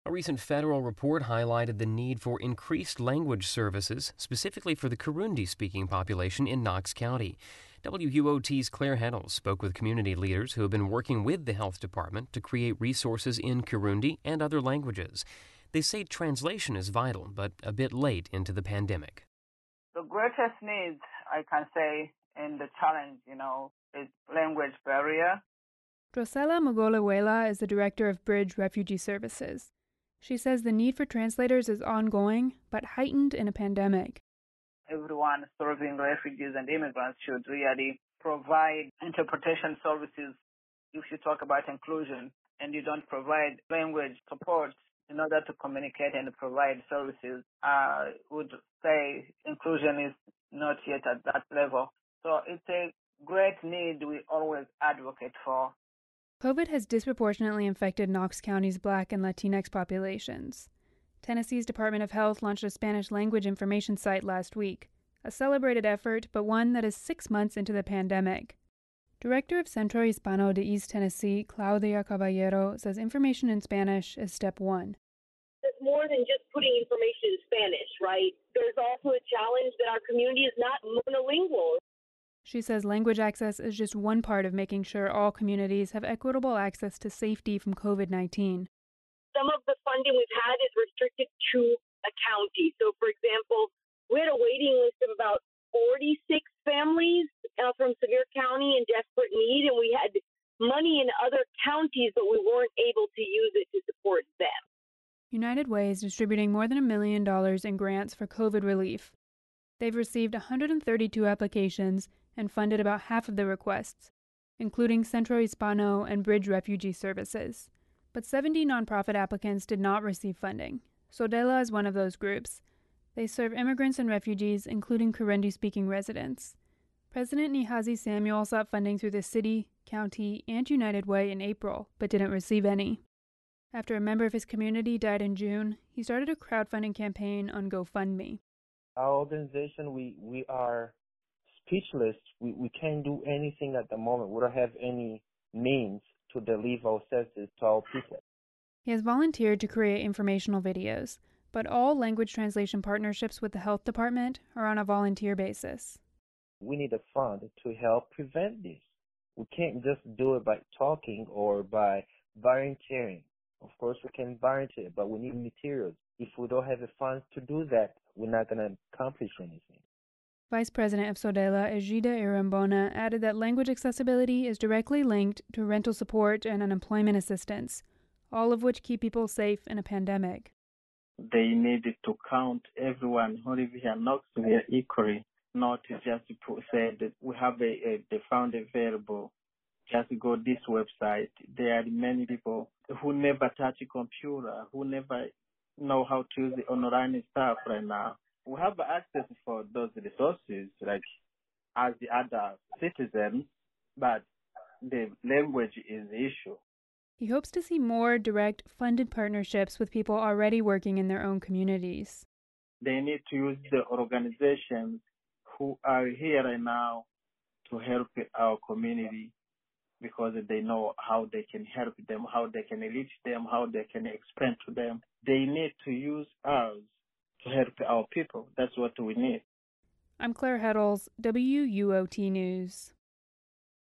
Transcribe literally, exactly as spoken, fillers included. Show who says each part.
Speaker 1: A recent federal report highlighted the need for increased language services, specifically for the Kirundi-speaking population in Knox County. W U O T's Claire Heddles spoke with community leaders who have been working with the health department to create resources in Kirundi and other languages. They say translation is vital, but a bit late into the pandemic.
Speaker 2: The greatest need, I can say, in the challenge, you know, is language barrier.
Speaker 3: Drosela Mogolewela is the director of Bridge Refugee Services. She says the need for translators is ongoing, but heightened in a pandemic.
Speaker 2: Everyone serving refugees and immigrants should really provide interpretation services. If you talk about inclusion and you don't provide language support in order to communicate and provide services, I would say inclusion is not yet at that level. So it's a great need we always advocate for.
Speaker 3: COVID has disproportionately infected Knox County's Black and Latinx populations. Tennessee's Department of Health launched a Spanish language information site last week, a celebrated effort, but one that is six months into the pandemic. Director of Centro Hispano de East Tennessee, Claudia Caballero, says information in Spanish is step one.
Speaker 4: It's more than just putting information in Spanish, right? There's also a challenge that our community is not monolingual.
Speaker 3: She says language access is just one part of making sure all communities have equitable access to safety from COVID nineteen.
Speaker 4: Some of the funding we've had is restricted to a county. So, for example, we had a waiting list of about forty-six families uh, from Sevier County in desperate need, and we had money in other counties, but we weren't able to use it to support them.
Speaker 3: United Way is distributing more than a million dollars in grants for COVID relief. They've received one hundred thirty-two applications and funded about half of the requests, including Centro Hispano and Bridge Refugee Services. But seventy nonprofit applicants did not receive funding. Sodela is one of those groups. They serve immigrants and refugees, including Kirundi-speaking residents. President Nihazi Samuel sought funding through the city, county, and United Way in April, but didn't receive any. After a member of his community died in June, he started a crowdfunding campaign on GoFundMe.
Speaker 5: Our organization, we, we are speechless. We, we can't do anything at the moment. We don't have any means to deliver our services to our people.
Speaker 3: He has volunteered to create informational videos, but all language translation partnerships with the health department are on a volunteer basis.
Speaker 5: We need a fund to help prevent this. We can't just do it by talking or by volunteering. Of course, we can volunteer, but we need materials. If we don't have the funds to do that, we're not going to accomplish anything.
Speaker 3: Vice President of Sodela, Egida Irambona, added that language accessibility is directly linked to rental support and unemployment assistance, all of which keep people safe in a pandemic.
Speaker 6: They needed to count everyone who lives here in Knoxville equally, not just to say that we have a, a the fund available. Just go this website. There are many people who never touch a computer, who never know how to use the online stuff right now. We have access for those resources, like as the other citizens, but the language is the issue.
Speaker 3: He hopes to see more direct funded partnerships with people already working in their own communities.
Speaker 6: They need to use the organizations who are here right now to help our community because they know how they can help them, how they can reach them, how they can explain to them. They need to use us to help our people. That's what we need.
Speaker 3: I'm Claire Heddles, W U O T News.